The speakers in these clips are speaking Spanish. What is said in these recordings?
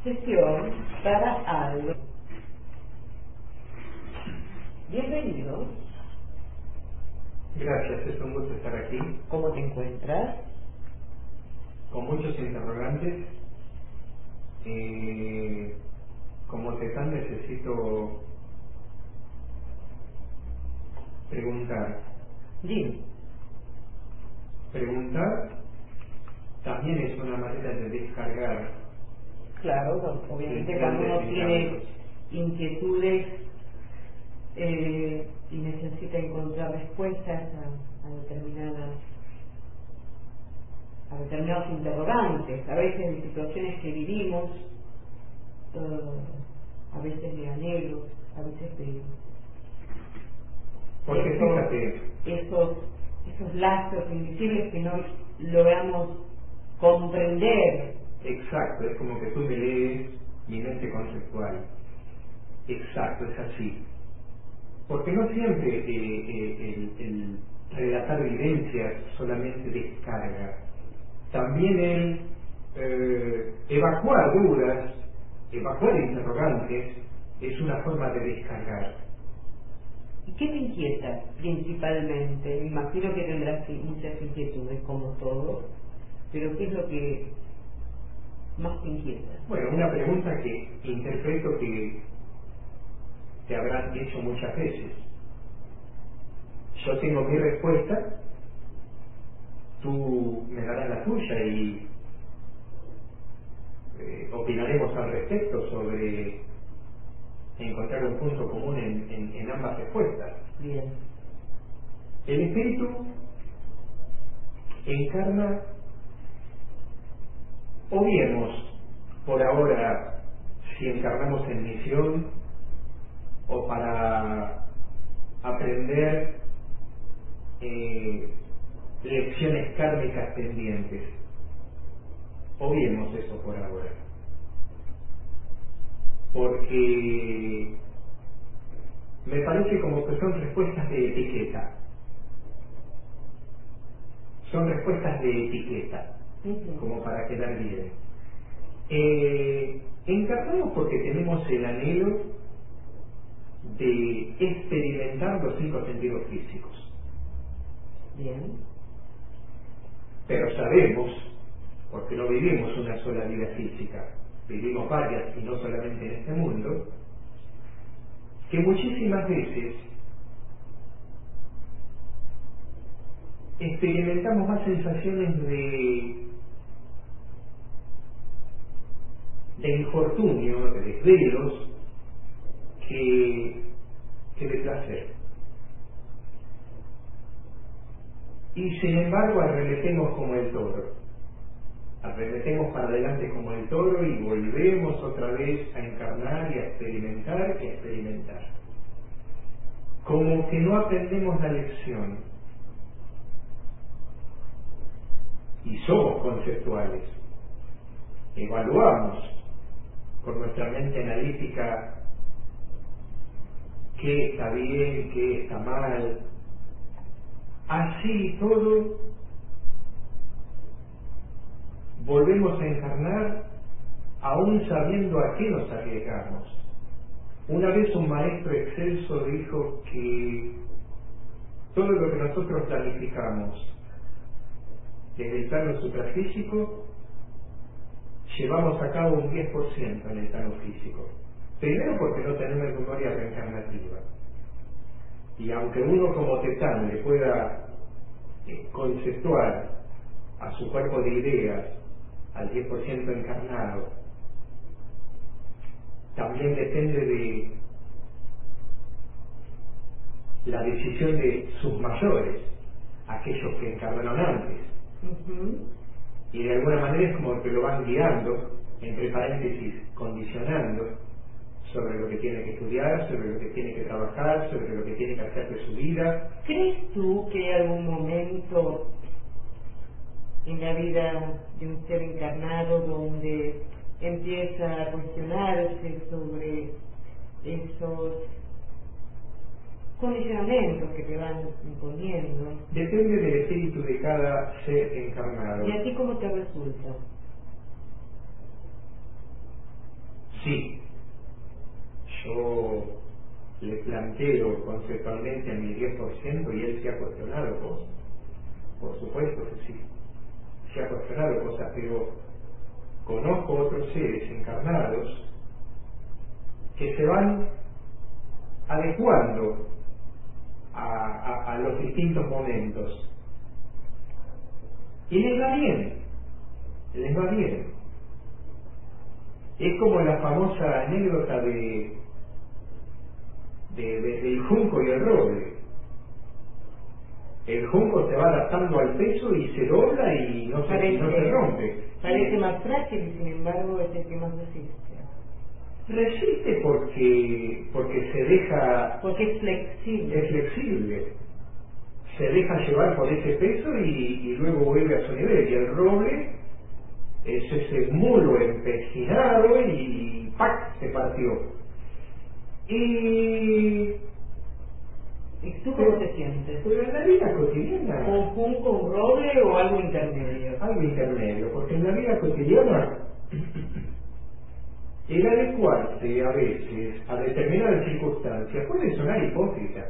sesión para algo. Bienvenido. Gracias, es un gusto estar aquí. ¿Cómo te encuentras? Con muchos interrogantes. Como Tetán necesito preguntar. Dime. Preguntar también es una manera de descargar. Claro, obviamente cuando uno tiene inquietudes y necesita encontrar respuestas a determinados interrogantes, a veces de situaciones que vivimos, a veces de anhelos, a veces de Porque fíjate, esos lazos invisibles que no logramos comprender. exacto, es como que tú me lees mi mente conceptual. Exacto, es así. Porque no siempre el relatar vivencias solamente descarga. También el evacuar dudas, evacuar interrogantes, es una forma de descargar. ¿Y qué te inquieta principalmente? Me imagino que tendrás muchas inquietudes, como todo, pero ¿qué es lo que más te inquieta? Bueno, una pregunta que interpreto que te habrán hecho muchas veces. Yo tengo mi respuesta, tú me darás la tuya y opinaremos al respecto sobre encontrar un punto común en ambas respuestas. Bien. El espíritu encarna, o viemos por ahora si encarnamos en misión o para aprender lecciones kármicas pendientes. Obviemos eso por ahora, porque me parece como que son respuestas de etiqueta. Son respuestas de etiqueta, como para quedar bien. Encarnamos porque tenemos el anhelo de experimentar los 5 sentidos físicos. Bien. Pero sabemos, porque no vivimos una sola vida física, vivimos varias y no solamente en este mundo, que muchísimas veces experimentamos más sensaciones de infortunio, de desvelos, que de placer. Y sin embargo arremetemos como el toro. Arremetemos para adelante como el toro y volvemos otra vez a encarnar y a experimentar y a experimentar. Como que no aprendemos la lección. Y somos conceptuales. Evaluamos con nuestra mente analítica qué está bien, qué está mal. Así y todo, volvemos a encarnar aún sabiendo a qué nos arriesgamos. Una vez un maestro excelso dijo que todo lo que nosotros planificamos desde el plano suprafísico, llevamos a cabo un 10% en el plano físico. Primero porque no tenemos memoria reencarnativa. Y aunque uno como Tetán le pueda conceptuar a su cuerpo de ideas, al 10% encarnado, también depende de la decisión de sus mayores, aquellos que encarnaron antes. Y de alguna manera es como que lo van guiando, entre paréntesis, condicionando sobre lo que tiene que estudiar, sobre lo que tiene que trabajar, sobre lo que tiene que hacer de su vida. ¿Crees tú que hay algún momento en la vida de un ser encarnado donde empieza a cuestionarse sobre esos condicionamientos que te van imponiendo? Depende del espíritu de cada ser encarnado. ¿Y a ti cómo te resulta? Sí, yo le planteo conceptualmente a mi 10% y él se ha cuestionado cosas. Por supuesto que sí, se ha cuestionado cosas, pero conozco otros seres encarnados que se van adecuando a los distintos momentos. Y les va bien, les va bien. Es como la famosa anécdota del junco y el roble. El junco se va adaptando al peso y se dobla y no se rompe. Parece más frágil y sin embargo es el que más resiste. Resiste porque se deja... Porque es flexible. Es flexible. Se deja llevar por ese peso y luego vuelve a su nivel. Y el roble es ese mulo empecinado y ¡pac! Se partió. ¿Y tú cómo te sientes? Pero en la vida cotidiana... ¿Un junco, un roble o algo intermedio? Algo intermedio, porque en la vida cotidiana el adecuarse a veces a determinadas circunstancias puede sonar hipócrita.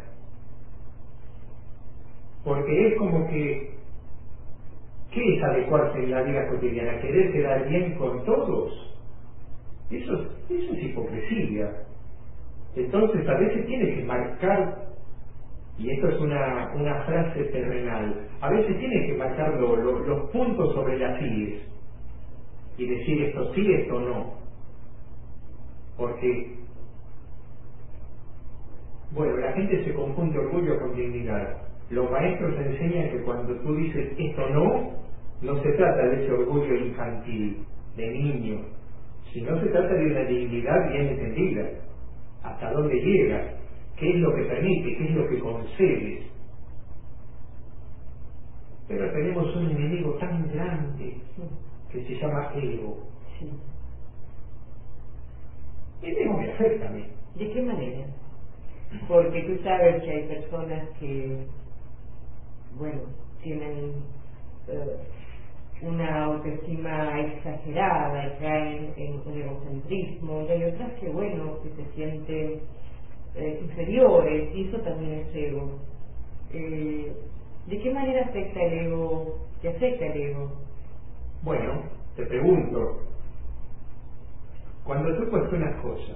Porque es como que, ¿qué es adecuarse en la vida cotidiana? ¿Querer quedar bien con todos? Eso es hipocresía. Entonces a veces tiene que marcar, y esto es una frase terrenal, a veces tiene que marcar los puntos sobre las íes y decir esto sí, esto no. Porque, bueno, la gente se confunde orgullo con dignidad. Los maestros enseñan que cuando tú dices esto no se trata de ese orgullo infantil, de niño, sino se trata de una dignidad bien entendida. Hasta dónde llega, qué es lo que permite, qué es lo que concedes. Pero tenemos un enemigo tan grande que se llama ego. Sí. El ego me afecta a mí. ¿De qué manera? Porque tú sabes que hay personas que, bueno, tienen una autoestima exagerada y caen en un egocentrismo, y hay otras que, bueno, que se sienten inferiores, y eso también es ego. ¿De qué manera afecta el ego? ¿Te afecta el ego? Bueno, te pregunto, cuando tú cuestionas cosas,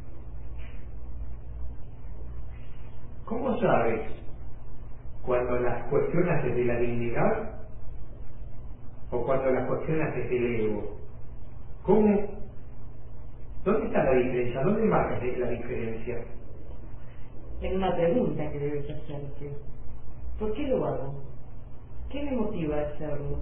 ¿cómo sabes cuando las cuestionas desde la dignidad o cuando las cuestionas desde el ego? ¿Cómo? ¿Dónde está la diferencia? ¿Dónde marcas la diferencia? En una pregunta que debes hacerte. ¿Por qué lo hago? ¿Qué me motiva a hacerlo?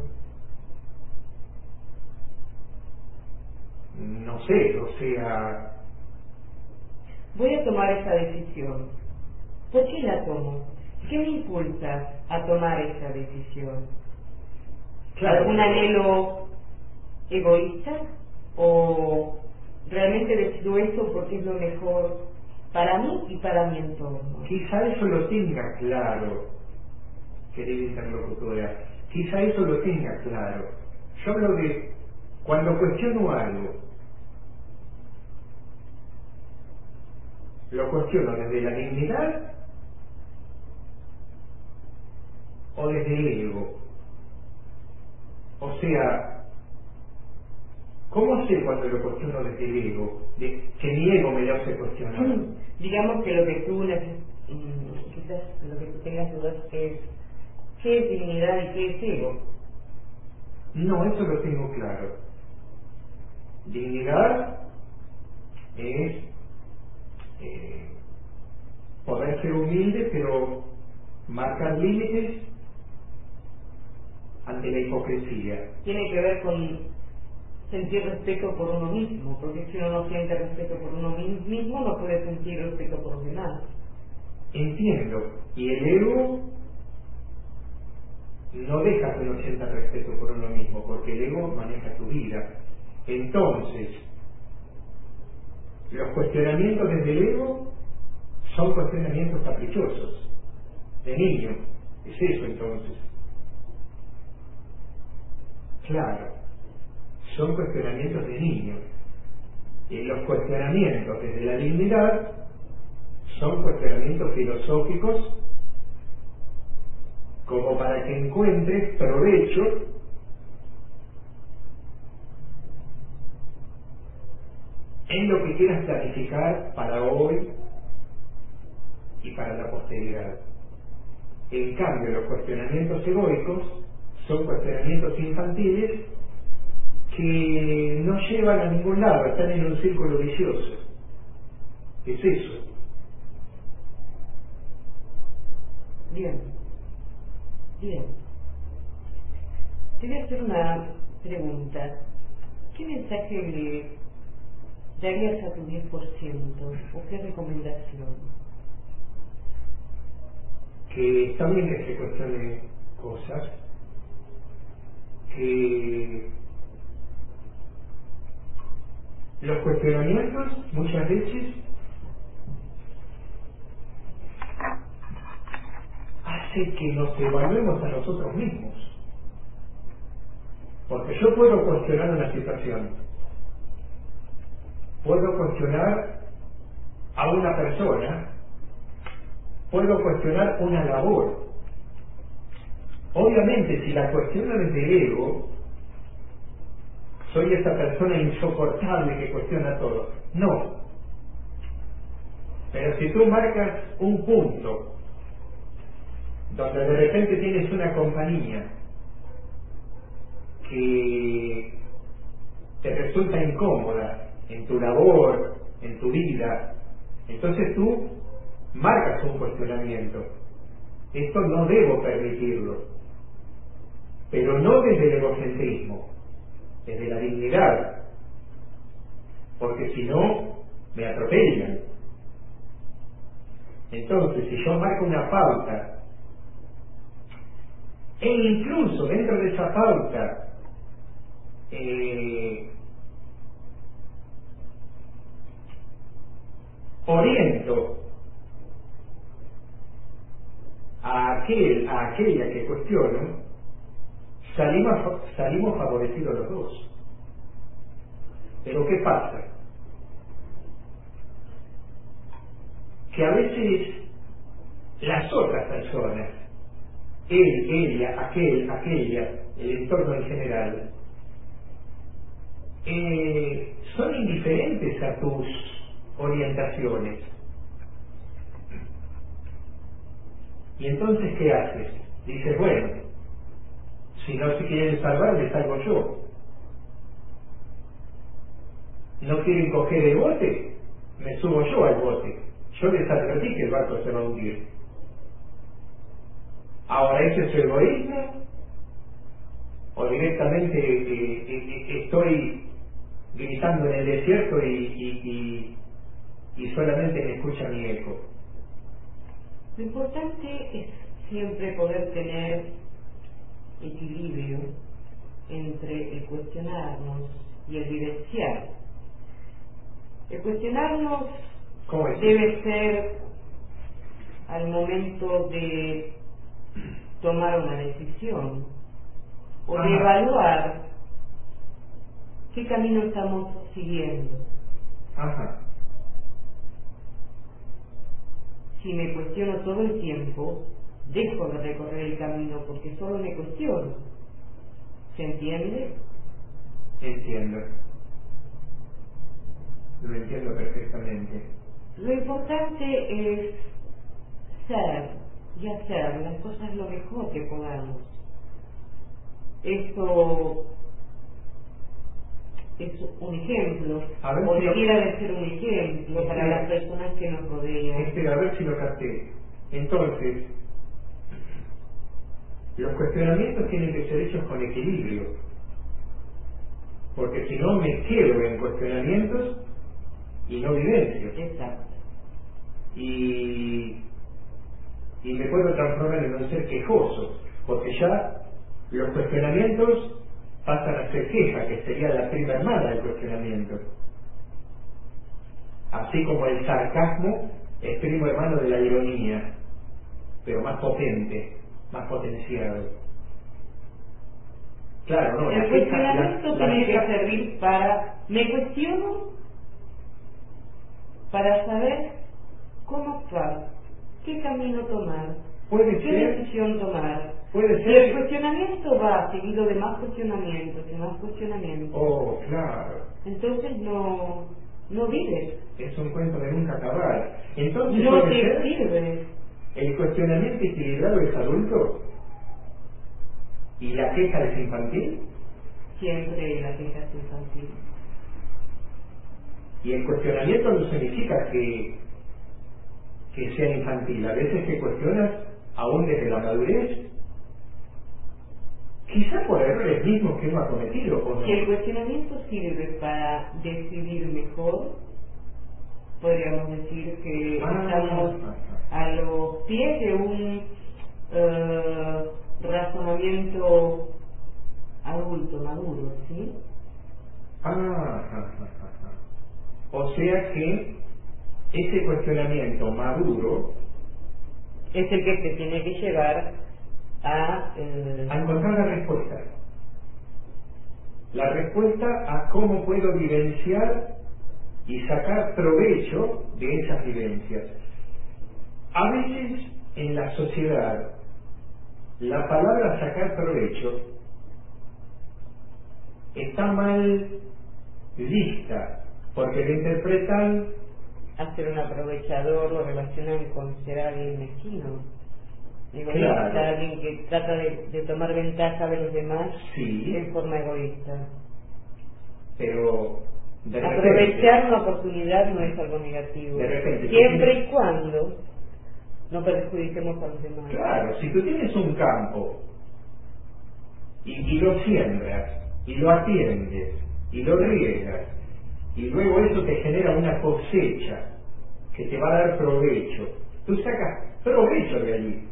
No sé, o sea... Voy a tomar esa decisión. ¿Por qué la tomo? ¿Qué me impulsa a tomar esa decisión? Claro, ¿Algún anhelo egoísta? ¿O realmente decido esto porque es lo mejor para mí y para mi entorno? quizá eso lo tenga claro, querida interlocutora. Quizá eso lo tenga claro. Yo hablo de cuando cuestiono algo, lo cuestiono desde la dignidad o desde el ego. O sea, ¿cómo sé cuando lo cuestiono desde el ego? Que mi ego me lo hace cuestionar. Digamos que lo que tú quizás lo que tú tengas dudas es qué es dignidad y qué es ego. No, eso lo tengo claro. Dignidad es poder ser humilde, pero marcar límites ante la hipocresía. Tiene que ver con sentir respeto por uno mismo, porque si uno no siente respeto por uno mismo, no puede sentir respeto por los demás. Entiendo. Y el ego no deja que uno sienta respeto por uno mismo, porque el ego maneja tu vida. Entonces, los cuestionamientos desde el ego son cuestionamientos caprichosos, de niño. Es eso entonces. Claro, son cuestionamientos de niño. los cuestionamientos desde la dignidad son cuestionamientos filosóficos como para que encuentres provecho en lo que quieras planificar para hoy y para la posteridad. En cambio, los cuestionamientos egoicos son cuestionamientos infantiles que no llevan a ningún lado, están en un círculo vicioso. ¿Qué es eso? Bien. Te voy a hacer una pregunta. ¿Qué mensaje le darías a tu 10% o qué recomendación? Que está bien que se cuestione cosas, que los cuestionamientos muchas veces hace que nos evaluemos a nosotros mismos. Porque yo puedo cuestionar una situación, puedo cuestionar a una persona, puedo cuestionar una labor. Obviamente, si la cuestiono desde el ego, soy esa persona insoportable que cuestiona todo. No. Pero si tú marcas un punto donde de repente tienes una compañía que te resulta incómoda en tu labor, en tu vida, entonces tú marcas un cuestionamiento. Esto no debo permitirlo, pero no desde el egocentrismo, desde la dignidad, porque si no, me atropellan. Entonces, si yo marco una pauta, e incluso dentro de esa pauta oriento a aquella que cuestiono, salimos favorecidos los dos. Pero ¿qué pasa? Que a veces las otras personas, él, ella, aquel, aquella, el entorno en general, son indiferentes a tus orientaciones. Y entonces, ¿qué haces? Dices, bueno, si no se quieren salvar, les salgo yo. ¿No quieren coger el bote? Me subo yo al bote. Yo les advertí que el barco se va a hundir. Ahora, ¿eso es egoísmo? ¿O directamente estoy gritando en el desierto y solamente me escucha mi eco? Lo importante es siempre poder tener equilibrio entre el cuestionarnos y el vivenciar. El cuestionarnos debe ser al momento de tomar una decisión o de evaluar qué camino estamos siguiendo. Si me cuestiono todo el tiempo, dejo de recorrer el camino porque solo me cuestiono. ¿Se entiende? Entiendo. Lo entiendo perfectamente. Lo importante es ser y hacer las cosas lo mejor que podamos. Esto es un ejemplo, o debiera de ser un ejemplo para las personas que nos rodean. A ver si lo capté. Entonces, los cuestionamientos tienen que ser hechos con equilibrio, porque si no me quedo en cuestionamientos y no vivencio. Exacto. Y me puedo transformar en un ser quejoso, porque ya los cuestionamientos pasan a ser queja, que sería la prima hermana del cuestionamiento. Así como el sarcasmo es primo hermano de la ironía, pero más potente, más potenciado. Claro, no. El cuestionamiento tiene que servir para, me cuestiono para saber cómo actuar, qué camino tomar, Puede qué ser, decisión tomar. puede Si el ser. cuestionamiento va seguido de más cuestionamientos y más cuestionamientos, Oh, claro. entonces no vives, Es un cuento de nunca acabar. Entonces, no puede te ser, sirve. el cuestionamiento equilibrado es adulto y la queja es infantil. Siempre la queja es infantil. Y el cuestionamiento no significa que sea infantil. A veces te cuestionas aún desde la madurez, quizá por errores mismos que uno ha cometido, ¿o no? Si el cuestionamiento sirve para decidir mejor, podríamos decir que estamos a los pies de un razonamiento adulto, maduro, ¿sí? O sea que ese cuestionamiento maduro Es el que te tiene que llevar a encontrar la respuesta. La respuesta a cómo puedo vivenciar y sacar provecho de esas vivencias. A veces en la sociedad la palabra sacar provecho está mal vista porque lo interpretan ser un aprovechador, lo relacionan con ser alguien mezquino, egoísta, Claro. alguien que trata de tomar ventaja de los demás Sí. en forma egoísta. pero de repente, Aprovechar una oportunidad no es algo negativo, de repente, siempre y cuando no perjudiquemos a los demás. claro, si tú tienes un campo y lo siembras y lo atiendes y lo riegas y luego eso te genera una cosecha que te va a dar provecho, tú sacas provecho de allí,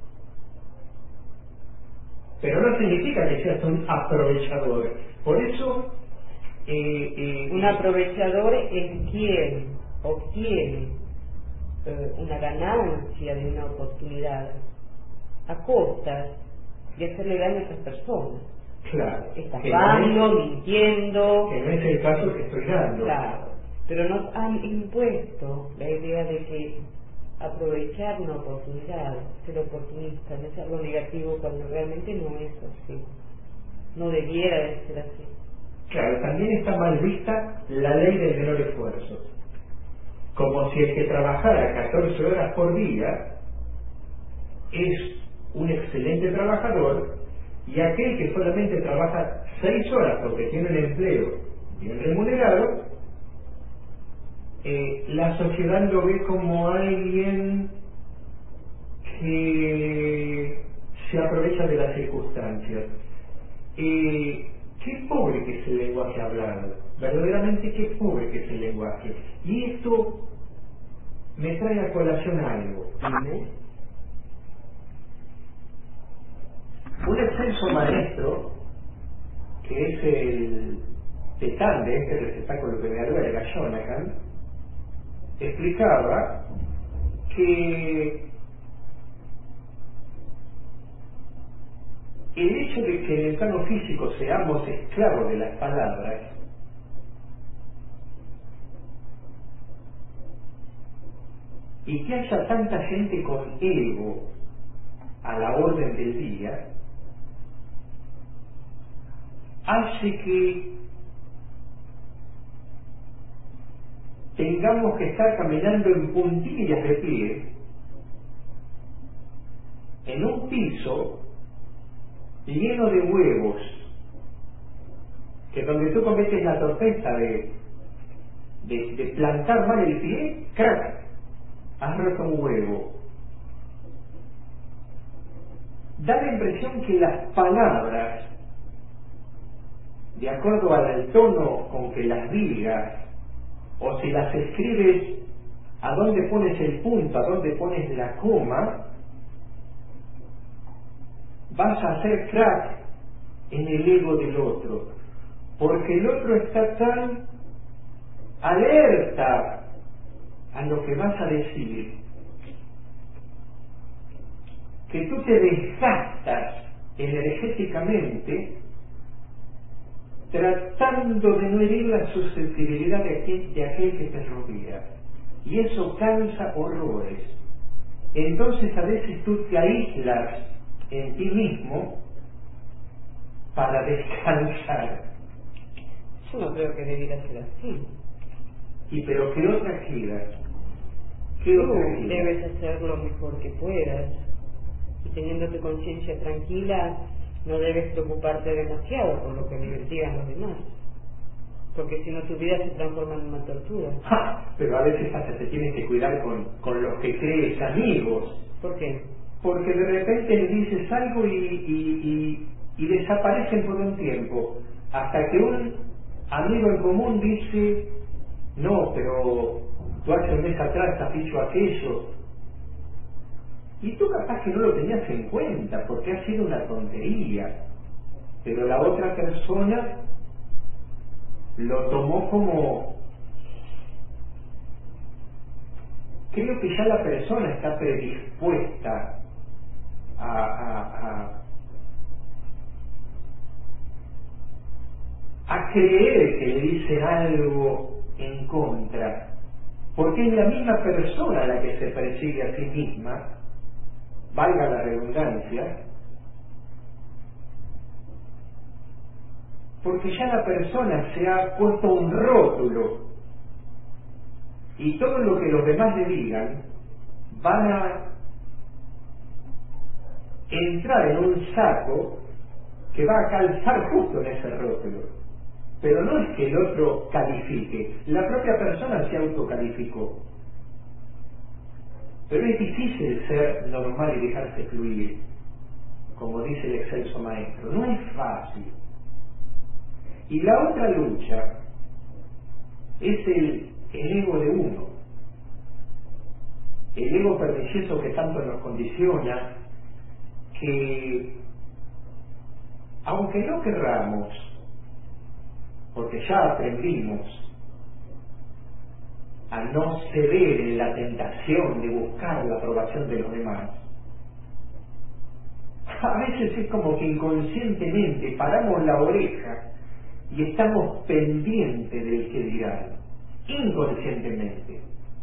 pero no significa que seas un aprovechador. Por eso Un aprovechador es quien obtiene una ganancia de una oportunidad a costa de hacerle daño a otras personas. claro, Estafando, mintiendo. que no es el caso que estoy dando. Claro, pero nos han impuesto la idea de que aprovechar una oportunidad, ser oportunista, no es algo negativo cuando realmente no es así. No debiera de ser así. Claro, también está mal vista la ley del menor esfuerzo. Como si el que trabajara 14 horas por día es un excelente trabajador y aquel que solamente trabaja 6 horas porque tiene un empleo bien remunerado, la sociedad lo ve como alguien que se aprovecha de las circunstancias. Qué pobre que es el lenguaje hablado, verdaderamente qué pobre que es el lenguaje. Y esto me trae a colación algo. Dime. Un excelso maestro, que es el tetán de este receptáculo que me alberga, Jonathan, explicaba que el hecho de que en el plano físico seamos esclavos de las palabras y que haya tanta gente con ego a la orden del día, hace que tengamos que estar caminando en puntillas de pie en un piso lleno de huevos, que donde tú cometes la torpeza de plantar mal el pie, ¡crack!, has roto un huevo. Da la impresión que las palabras, de acuerdo al tono con que las digas, o si las escribes, a dónde pones el punto, a dónde pones la coma, vas a hacer crack en el ego del otro, porque el otro está tan alerta a lo que vas a decir que tú te desgastas energéticamente tratando de no herir la susceptibilidad de aquel que te rodea. y eso cansa horrores. Entonces a veces tú te aíslas en ti mismo para descansar. Yo no creo que debiera ser así. ¿Y pero qué otra queda? ¿Qué Tú otra queda? debes hacer lo mejor que puedas. Y teniendo tu conciencia tranquila, no debes preocuparte demasiado por lo que digan los demás. Porque si no, tu vida se transforma en una tortura. Pero a veces hasta te tienes que cuidar con los que crees amigos. ¿Por qué? Porque de repente le dices algo y desaparecen por un tiempo. Hasta que un amigo en común dice, no, pero tú hace un mes atrás has dicho aquello. Y tú capaz que no lo tenías en cuenta porque ha sido una tontería. Pero la otra persona lo tomó como... Creo que ya la persona está predispuesta a creer que le dicen algo en contra, porque es la misma persona la que se persigue a sí misma, valga la redundancia, porque ya la persona se ha puesto un rótulo y todo lo que los demás le digan van a entrar en un saco que va a calzar justo en ese rótulo. Pero no es que el otro califique, la propia persona se autocalificó. Pero es difícil ser normal y dejarse fluir, como dice el excelso maestro, no es fácil. Y la otra lucha es el ego de uno, el ego pernicioso que tanto nos condiciona, que aunque no querramos, porque ya aprendimos a no ceder en la tentación de buscar la aprobación de los demás, a veces es como que inconscientemente paramos la oreja y estamos pendientes del que dirán, inconscientemente.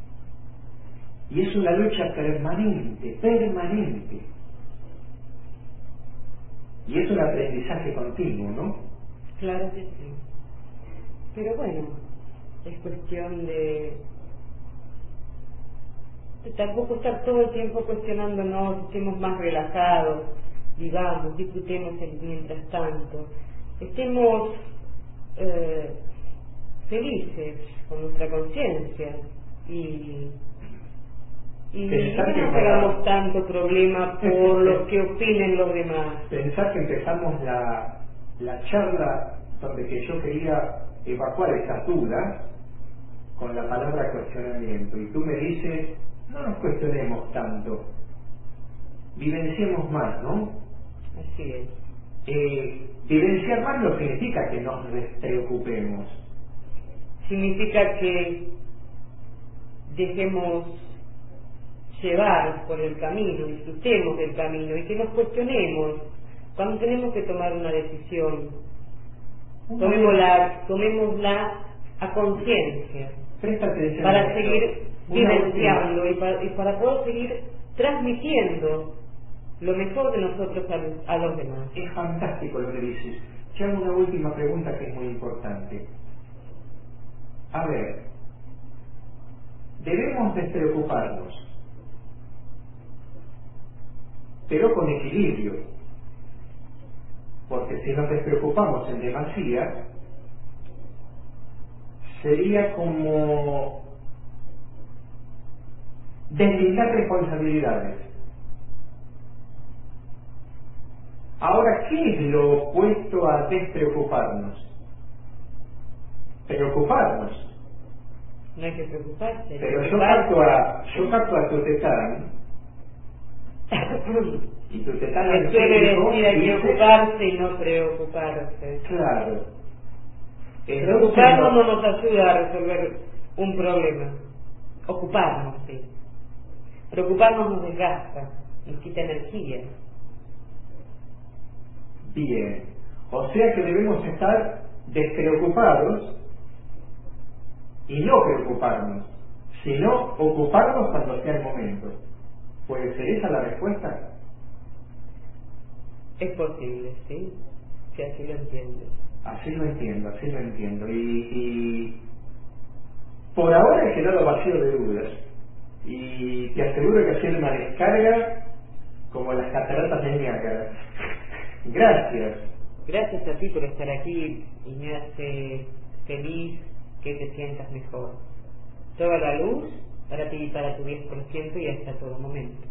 Y es una lucha permanente, permanente. Y es un aprendizaje continuo, ¿no? Claro que sí. Pero bueno, es cuestión de tampoco estar todo el tiempo cuestionándonos, estemos más relajados, digamos, disfrutemos mientras tanto, estemos felices con nuestra conciencia y no nos hagamos tanto problema por lo que opinen los demás. Pensar que empezamos la charla donde que yo quería evacuar esas dudas con la palabra cuestionamiento y tú me dices, no nos cuestionemos tanto, vivenciemos más, ¿no? Así es. Vivenciar más no significa que nos despreocupemos. Significa que dejemos llevar por el camino, disfrutemos del camino y que nos cuestionemos cuando tenemos que tomar una decisión. Tomémosla a conciencia para seguir vivenciando y para poder seguir transmitiendo lo mejor de nosotros a los demás. Es fantástico lo que dices. Yo hago una última pregunta que es muy importante. A ver, debemos despreocuparnos, pero con equilibrio, porque si nos despreocupamos en demasía, sería como deslindar responsabilidades. Ahora, ¿qué es lo opuesto a despreocuparnos? Preocuparnos. No hay que preocuparse. Pero yo capto a tu tetán y tu tetán suele decir hay que ocuparse y no preocuparse. Claro. Preocuparnos no nos ayuda a resolver un problema. Ocuparnos, sí. Preocuparnos nos desgasta, nos quita energía. Bien. O sea que debemos estar despreocupados y no preocuparnos, sino ocuparnos cuando sea el momento. ¿Puede ser esa la respuesta? Es posible, ¿sí? Si así lo entiendes. Así lo entiendo, así lo entiendo. Y por ahora he quedado vacío de dudas. Y te aseguro que ha sido una descarga como las cataratas de Niágara. Gracias. Gracias a ti por estar aquí y me hace feliz que te sientas mejor. Toda la luz para ti y para tu 10% y hasta todo momento.